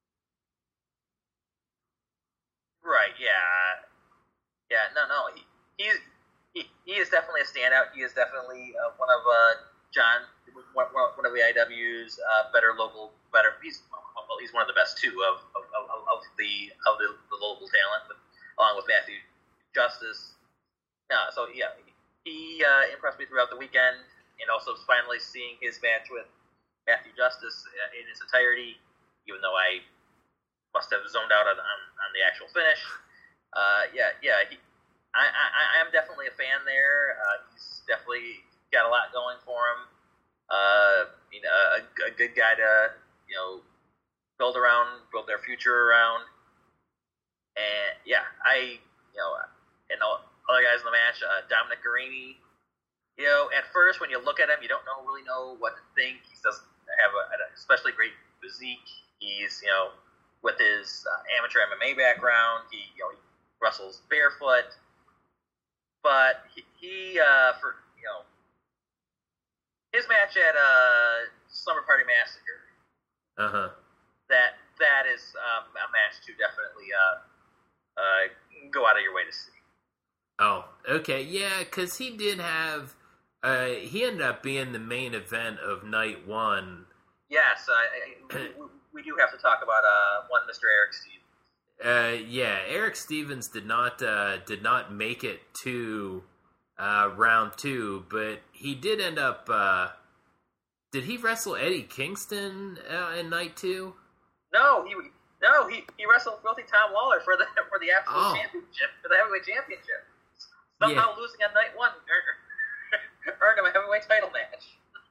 Right? Yeah, yeah. No, no. He he he, he is definitely a standout. He is definitely uh, one of uh, John, one, one of the I W's uh, better local, better. He's well, he's one of the best too of of, of, of the of the, the local talent, but along with Matthew Justice. No, so yeah. He uh, impressed me throughout the weekend, and also finally seeing his match with Matthew Justice in its entirety, even though I must have zoned out on, on, on the actual finish. Uh, yeah, yeah, he, I, I, I am definitely a fan there. Uh, he's definitely got a lot going for him. Uh, you know, a, a good guy to, you know, build around, build their future around. And yeah, I, you know, and all, other guys in the match, uh, Dominic Garrini, you know, at first when you look at him, you don't know really know what to think. He doesn't have a, an especially great physique. He's, you know, with his uh, amateur M M A background, he, you know, he wrestles barefoot. But he, he uh, for, you know, his match at uh, Slumber Party Massacre, uh-huh. that that is um, a match to definitely uh, uh, go out of your way to see. Oh, okay, yeah, because he did have, uh, he ended up being the main event of night one. Yes, uh, we, we do have to talk about uh, one Mister Eric Stevens. Uh, yeah, Eric Stevens did not uh, did not make it to uh, round two, but he did end up. Uh, did he wrestle Eddie Kingston uh, in night two? No, he no he, he wrestled Filthy Tom Lawler for the for the absolute oh. championship, for the heavyweight championship. Somehow yeah. losing on night one earned him a heavyweight title match.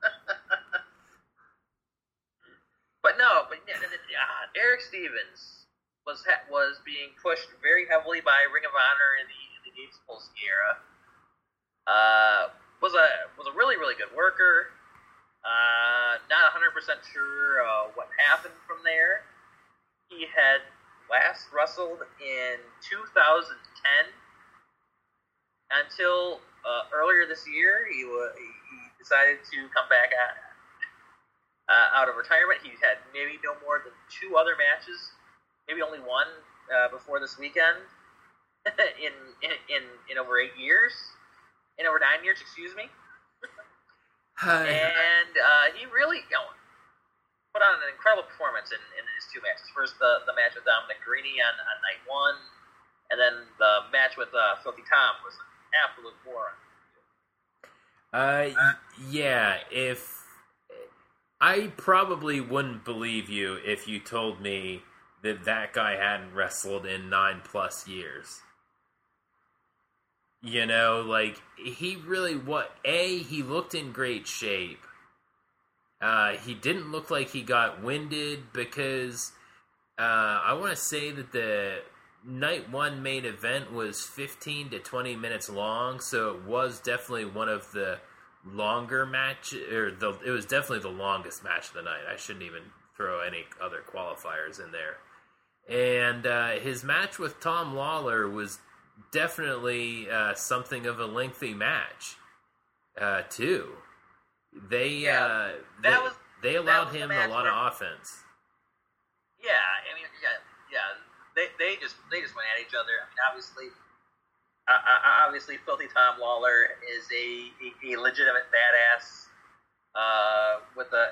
But no, but yeah, uh, Eric Stevens was was being pushed very heavily by Ring of Honor in the in the Gabe Sapolsky era. Uh, was a was a really really good worker. Uh, not one hundred percent sure uh, what happened from there. He had last wrestled in two thousand ten. Until uh, earlier this year, he, w- he decided to come back at, uh, out of retirement. He had maybe no more than two other matches, maybe only one uh, before this weekend in, in in in over eight years, in over nine years, excuse me. And uh, he really, you know, put on an incredible performance in, in his two matches. First, the, the match with Dominic Garrini on, on night one, and then the match with uh, Filthy Tom was absolute moron. Uh, yeah, if I probably wouldn't believe you if you told me that that guy hadn't wrestled in nine plus years. You know, like, he really, what, A, he looked in great shape. Uh, he didn't look like he got winded because, uh, I want to say that the night one main event was fifteen to twenty minutes long, so it was definitely one of the longer match, or the, it was definitely the longest match of the night. I shouldn't even throw any other qualifiers in there. And uh, his match with Tom Lawler was definitely uh, something of a lengthy match, uh, too. They yeah, uh, that they, was, they allowed him a lot where, of offense. Yeah, I mean, yeah, yeah. They they just they just went at each other. I mean, obviously, uh, obviously, Filthy Tom Lawler is a, a, a legitimate badass.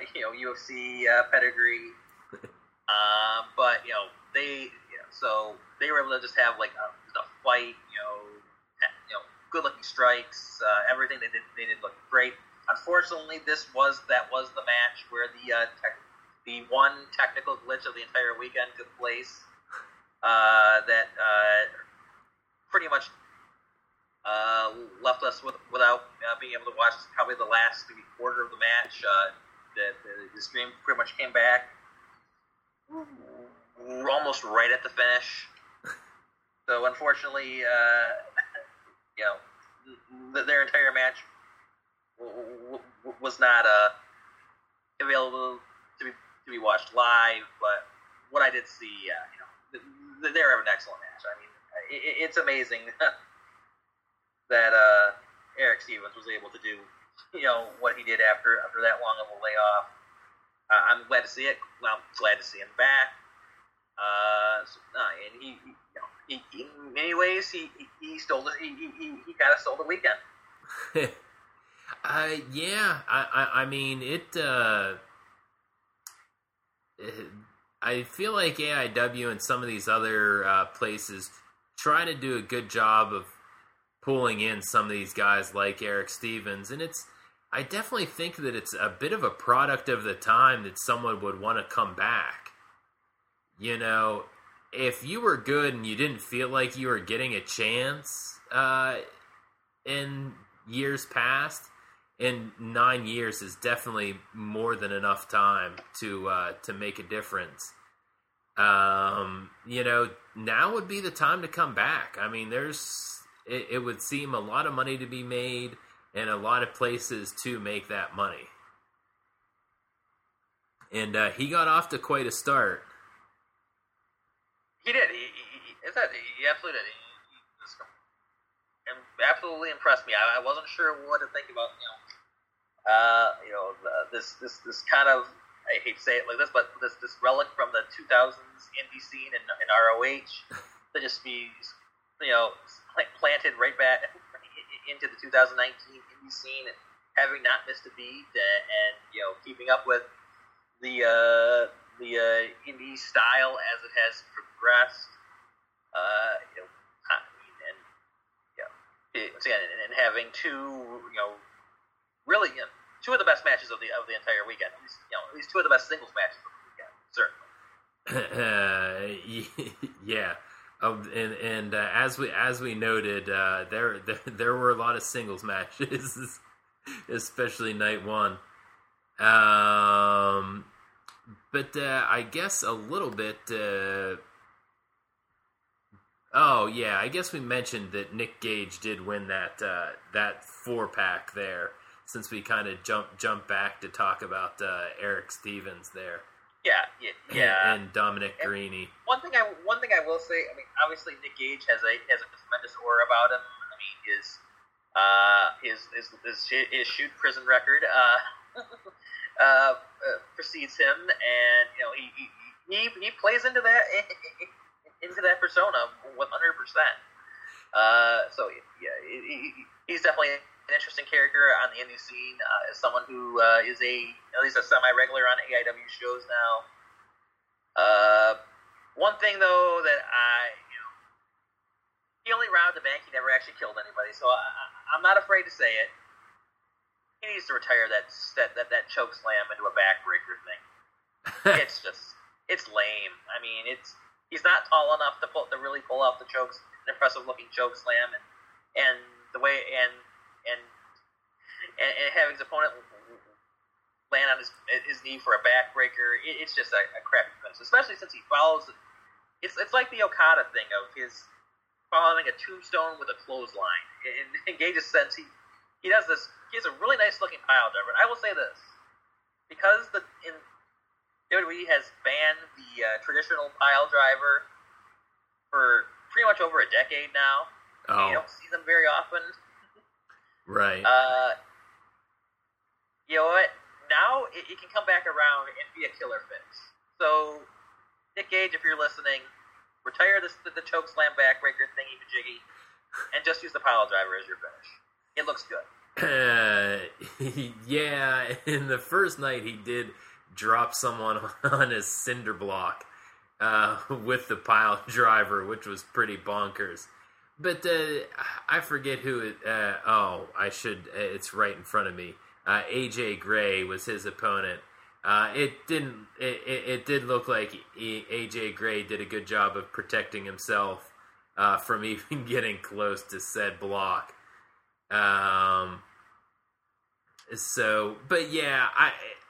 you know U F C uh, pedigree, uh, but you know they you know, so they were able to just have like a, a fight, you know, you know, good looking strikes, uh, everything they did they did look great. Unfortunately, this was that was the match where the uh, tech, the one technical glitch of the entire weekend took place. Uh, that uh, pretty much uh, left us with, without uh, being able to watch probably the last maybe quarter of the match. Uh, the, the, the stream pretty much came back almost right at the finish. So unfortunately, uh, you know, th- their entire match w- w- was not uh, available to be to be watched live. But what I did see, uh, you know, th- they're having an excellent match. I mean, it- it's amazing that uh, Eric Stevens was able to do, you know, what he did after after that long of a layoff. Uh, I'm glad to see it. Well, I'm glad to see him back. Uh, so, uh, and he, he, you know, he, he, in many ways, he he, he stole the, he, he he kind of stole the weekend. uh, yeah, I, I, I mean it, uh, it. I feel like A I W and some of these other uh, places try to do a good job of pulling in some of these guys like Eric Stevens, and it's. I definitely think that it's a bit of a product of the time that someone would want to come back. You know, if you were good and you didn't feel like you were getting a chance uh, in years past, and nine years is definitely more than enough time to uh, to make a difference. Um, you know, now would be the time to come back. I mean, there's it, it would seem a lot of money to be made. And a lot of places to make that money. And uh, he got off to quite a start. He did. He, he, he, he absolutely did. He, he just absolutely impressed me. I, I wasn't sure what to think about, you know, uh, you know, the, this this this kind of, I hate to say it like this, but this this relic from the two thousands indie scene in, in R O H to just be, you know, planted right back into the two thousand nineteen indie scene and having not missed a beat and, and you know keeping up with the uh, the uh, indie style as it has progressed, uh, you know, I mean, and you know, it, again, and, and having two you know really you know, two of the best matches of the of the entire weekend, at least you know at least two of the best singles matches of the weekend, certainly. Uh, yeah. Um, and and uh, as we as we noted, uh, there, there there were a lot of singles matches, especially night one. Um, but uh, I guess a little bit. Uh, oh yeah, I guess we mentioned that Nick Gage did win that uh, that four pack there. Since we kind of jump jump back to talk about uh, Eric Stevens there. Yeah, yeah, yeah. And, and Dominic and Garrini. One thing I one thing I will say, I mean, obviously Nick Gage has a has a tremendous aura about him. I mean, his uh, his his his, his shoot prison record uh, uh, uh, precedes him, and you know he he, he, he plays into that into that persona one hundred percent. Uh, so yeah, he, he's definitely an interesting character on the indie scene, uh, as someone who uh, is a at least a semi-regular on A I W shows now. Uh, one thing though that I, you know, he only robbed the bank. He never actually killed anybody, so I, I'm not afraid to say it. He needs to retire that that that, that choke slam into a backbreaker thing. It's just it's lame. I mean, it's he's not tall enough to pull to really pull off the chokes, an impressive looking choke slam, and and the way and. And, and and having his opponent land on his his knee for a backbreaker, it, it's just a, a crappy finish. Especially since he follows, it's it's like the Okada thing of his following a tombstone with a clothesline. In, in Gage's sense, he he does this. He has a really nice looking pile driver. And I will say this, because the in W W E has banned the uh, traditional pile driver for pretty much over a decade now. Oh. You don't see them very often. Right. Uh, you know what? Now it, it can come back around and be a killer finish. So, Nick Gage, if you're listening, retire this, the, the choke slam backbreaker thingy majiggy, and just use the pile driver as your finish. It looks good. Uh, yeah, in the first night he did drop someone on a cinder block uh, with the pile driver, which was pretty bonkers. But uh, I forget who it. Uh, oh, I should. It's right in front of me. Uh, A J Gray was his opponent. Uh, it didn't. It, it, it did look like A J Gray did a good job of protecting himself uh, from even getting close to said block. Um. So, but yeah, I.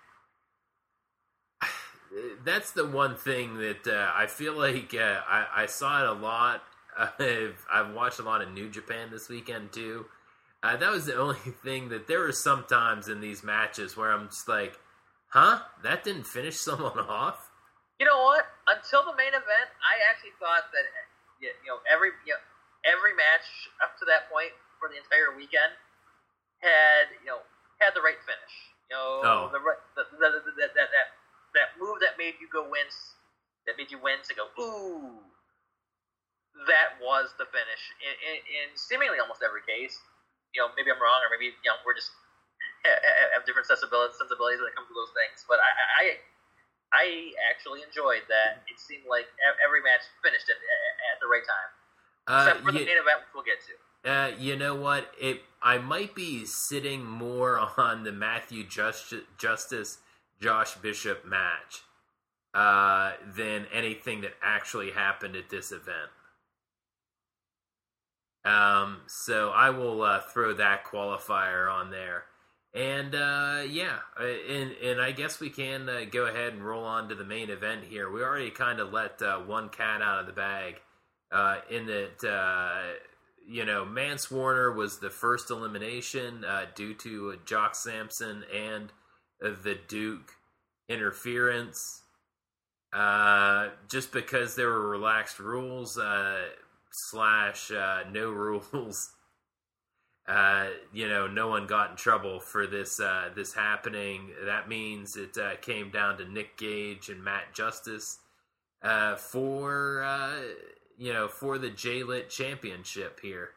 That's the one thing that uh, I feel like uh, I, I saw it a lot. I've, I've watched a lot of New Japan this weekend too. Uh, that was the only thing that there were some times in these matches where I'm just like, huh? That didn't finish someone off? You know what? Until the main event, I actually thought that you know every you know, every match up to that point for the entire weekend had you know had the right finish. You know oh. the, the, the, the, the that that that move that made you go wince, that made you wince and go ooh. That was the finish in, in, in seemingly almost every case. You know, maybe I'm wrong, or maybe you know we're just have different sensibilities, sensibilities when it comes to those things. But I, I, I actually enjoyed that. It seemed like every match finished at, at the right time, except uh, for the you, main event, which we'll get to. Uh, you know what? It I might be sitting more on the Matthew Just, Justice Josh Bishop match uh, than anything that actually happened at this event. Um, so I will uh, throw that qualifier on there. And, uh, yeah, and, and I guess we can uh, go ahead and roll on to the main event here. We already kind of let uh, one cat out of the bag uh, in that, uh, you know, Mance Warner was the first elimination uh, due to uh, Jock Sampson and uh, the Duke interference. Uh, just because there were relaxed rules, uh, slash uh, no rules, uh, you know, no one got in trouble for this uh, this happening. That means it uh, came down to Nick Gage and Matt Justice uh, for uh, you know for the J-Lit Championship here,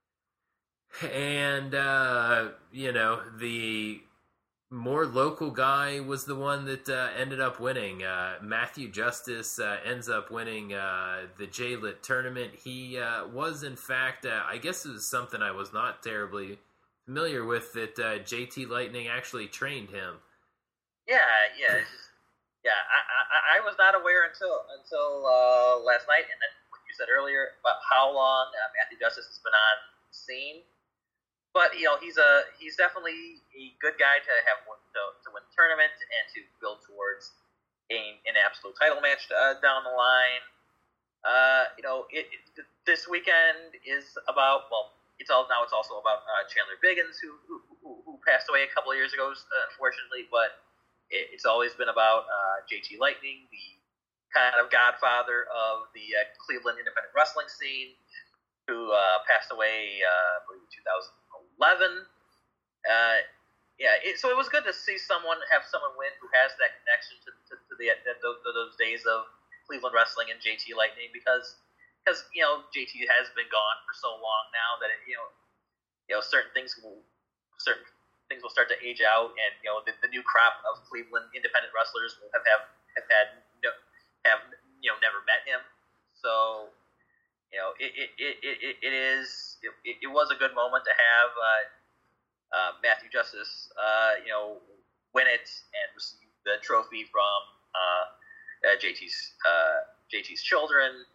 and uh, you know the more local guy was the one that uh, ended up winning. Uh, Matthew Justice uh, ends up winning uh, the J-Lit tournament. He uh, was, in fact, uh, I guess it was something I was not terribly familiar with, that uh, J T Lightning actually trained him. Yeah, yeah, it's just, yeah. I, I, I was not aware until until uh, last night, and then what you said earlier about how long uh, Matthew Justice has been on the scene. But you know, he's a he's definitely a good guy to have to, to win the tournament and to build towards a, an absolute title match uh, down the line. Uh, you know, it, it, this weekend is about well, it's all now. It's also about uh, Chandler Biggins, who, who who passed away a couple of years ago, unfortunately. But it, it's always been about uh, J T Lightning, the kind of godfather of the uh, Cleveland independent wrestling scene, who uh, passed away, uh, I believe, in two thousand eleven. Uh, yeah, it, so it was good to see someone have someone win who has that connection to, to, to the to those, to those days of Cleveland wrestling and J T Lightning, because because you know J T has been gone for so long now that it, you know you know certain things will certain things will start to age out, and you know the, the new crop of Cleveland independent wrestlers will have have, have had no, have you know never met him. So you know it it, it, it, it is it, it was a good moment to have uh, uh, Matthew Justice uh, you know win it and receive the trophy from uh, uh, J T's uh, J T's children.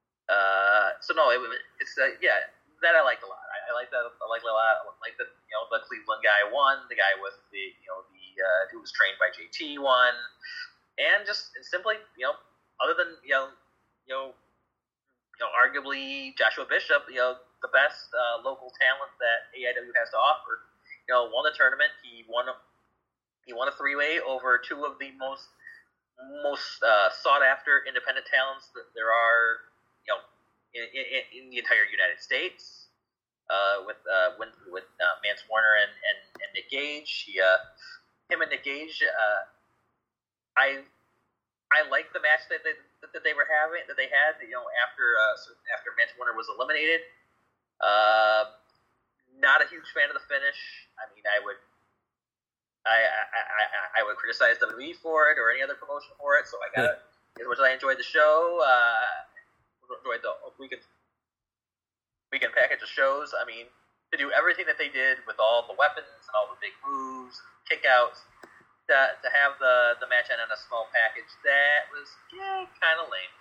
Uh, so no, it, it's uh, yeah that I liked a lot. I, I like that. I like a lot. I like that. You know, the Cleveland guy won. The guy with the you know the uh, who was trained by J T won, and just and simply you know other than you know you know you know arguably Joshua Bishop, you know the best uh, local talent that A I W has to offer. You know, won the tournament. He won. A, he won a three way over two of the most most uh, sought after independent talents that there are. You know, in, in, in the entire United States, uh, with uh, with, with uh, Mance Warner and, and, and Nick Gage, he, uh, him and Nick Gage, uh, I I like the match that they that they were having that they had. You know, after uh, after Mance Warner was eliminated, uh, not a huge fan of the finish. I mean, I would, I I, I, I would criticize W W E for it or any other promotion for it. So I got as much as I enjoyed the show, uh, enjoyed the weekend weekend package of shows. I mean, to do everything that they did with all the weapons and all the big moves, kickouts, to to have the the match end on a small package, that was yeah, kind of lame.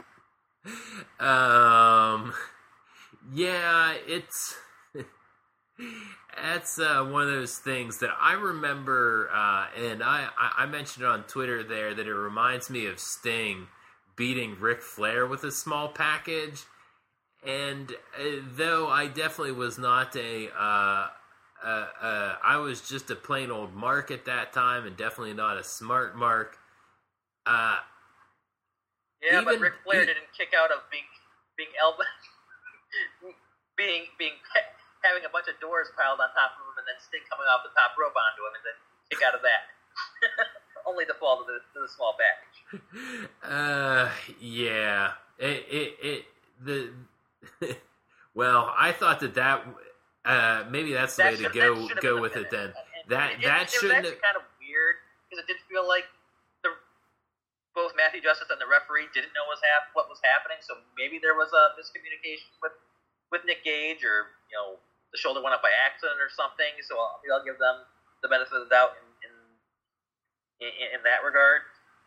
Um, yeah, it's. That's uh, one of those things that I remember, uh, and I, I mentioned it on Twitter there, that it reminds me of Sting beating Ric Flair with a small package. And uh, though I definitely was not a, uh, uh, uh, I was just a plain old mark at that time, and definitely not a smart mark. Uh, yeah, even, but Ric Flair didn't kick out of being being elbow, being being. having a bunch of doors piled on top of him, and then Sting coming off the top rope onto him, and then kick out of that. Only to fall to the, to the small package. Uh, yeah. It, it, it the, well, I thought that that, uh, maybe that's the that way to should, go, go the with it then. That, it, that it, shouldn't it was actually kind of weird, because it did feel like the, both Matthew Justice and the referee didn't know was hap- what was happening, so maybe there was a miscommunication with, with Nick Gage, or, you know, the shoulder went up by accident or something, so I'll, I'll give them the benefit of the doubt in in, in, in that regard.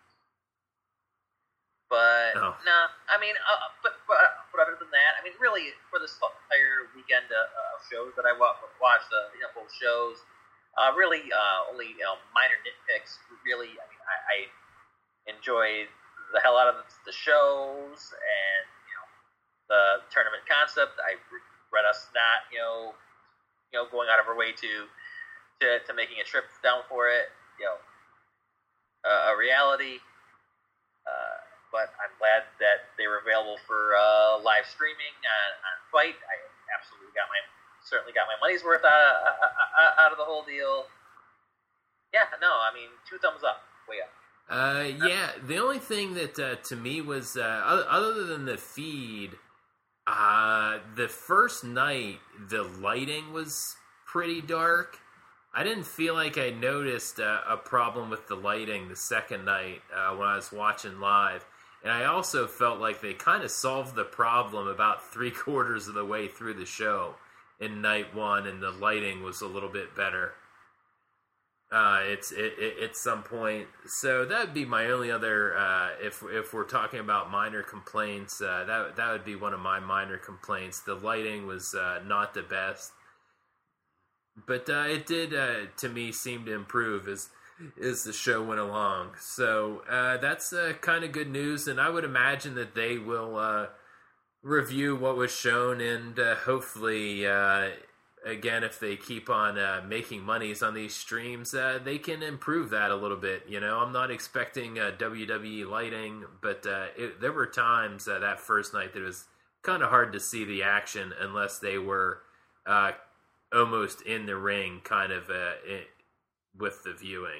But oh. no, nah, I mean, uh, but, but but other than that, I mean, really for this entire weekend uh, of shows that I watched, uh, you know, both shows, uh, really uh, only you know, minor nitpicks. Really, I mean, I, I enjoyed the hell out of the shows and you know the tournament concept. I regret us not, you know, you know, going out of our way to, to, to making a trip down for it, you know, uh, a reality. Uh, but I'm glad that they were available for uh, live streaming on, on Fight. I absolutely got my, certainly got my money's worth out of, out of the whole deal. Yeah, no, I mean, two thumbs up, way up. Uh, yeah, the only thing that uh, to me was, uh, other, other than the feed. Uh, the first night, the lighting was pretty dark. I didn't feel like I noticed uh, a problem with the lighting the second night uh, when I was watching live. And I also felt like they kind of solved the problem about three quarters of the way through the show in night one, and the lighting was a little bit better. Uh, it's it, it, at some point, so that would be my only other. Uh, if if we're talking about minor complaints, uh, that that would be one of my minor complaints. The lighting was uh, not the best, but uh, it did uh, to me seem to improve as as the show went along. So uh, that's uh, kind of good news, and I would imagine that they will uh, review what was shown, and uh, hopefully. Uh, Again, if they keep on uh, making monies on these streams, uh, they can improve that a little bit. You know, I'm not expecting uh, W W E lighting, but uh, it, there were times uh, that first night that it was kind of hard to see the action unless they were uh, almost in the ring, kind of uh, it, with the viewing.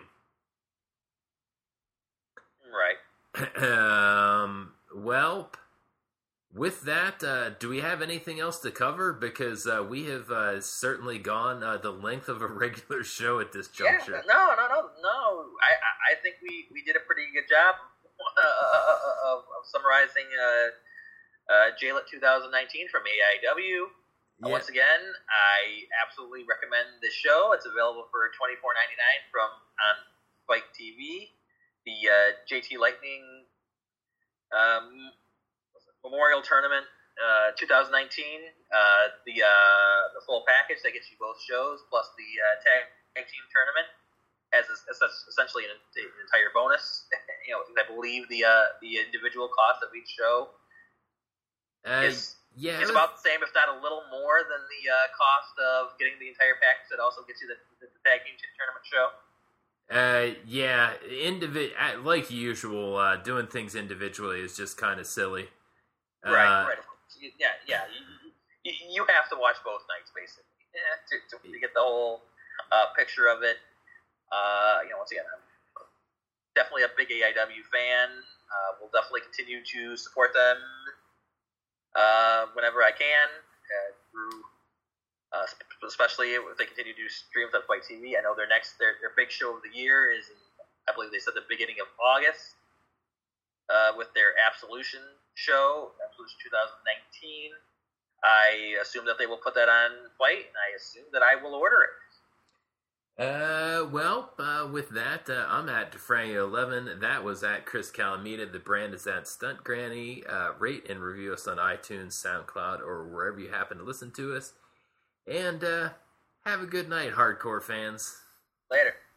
Right. um. Well. With that, uh, do we have anything else to cover? Because uh, we have uh, certainly gone uh, the length of a regular show at this juncture. Yeah, no, no, no, no. I, I think we, we did a pretty good job uh, of, of summarizing uh, uh, J-Lit twenty nineteen from A I W. Yeah. Once again, I absolutely recommend this show. It's available for twenty-four ninety-nine from on Spike T V. The uh, J T Lightning um, Memorial Tournament uh, twenty nineteen, uh, the uh, the full package that gets you both shows plus the uh, tag team tournament as, a, as essentially an, an entire bonus. You know, I believe the uh, the individual cost of each show uh, is yeah, is about the same, if not a little more than the uh, cost of getting the entire package that also gets you the, the, the tag team tournament show. Uh, yeah, indivi- like usual, uh, doing things individually is just kind of silly. Right, uh, right. Yeah, yeah. You, you have to watch both nights, basically, to, to, to get the whole uh, picture of it. Uh, you know, once again, I'm definitely a big A I W fan. Uh, we'll definitely continue to support them uh, whenever I can uh, through uh, especially if they continue to do streams on Fight T V. I know their next their their big show of the year is, in, I believe they said the beginning of August, uh, with their Absolution show, Absolution twenty nineteen. I assume that they will put that on Fight, and I assume that I will order it. Uh, well, uh, with that, uh, I'm at Defranio eleven. That was at Chris Calamita. The brand is at Stunt Granny. Uh, rate and review us on iTunes, SoundCloud, or wherever you happen to listen to us. And uh, have a good night, hardcore fans. Later.